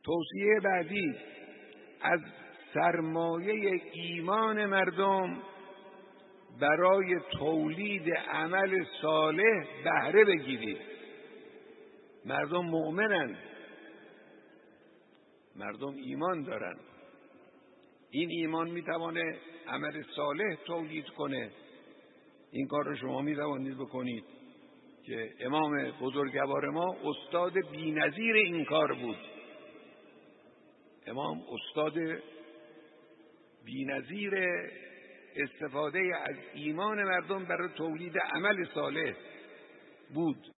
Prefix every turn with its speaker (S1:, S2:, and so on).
S1: توصیه بعدی، از سرمایه ایمان مردم برای تولید عمل صالح بهره بگیرید. مردم مؤمنن، مردم ایمان دارن، این ایمان میتوانه عمل صالح تولید کنه. این کار رو شما میتوانید بکنید که امام بزرگوار ما استاد بی‌نظیر این کار بود. امام استاد بی‌نظیر استفاده از ایمان مردم برای تولید عمل صالح بود.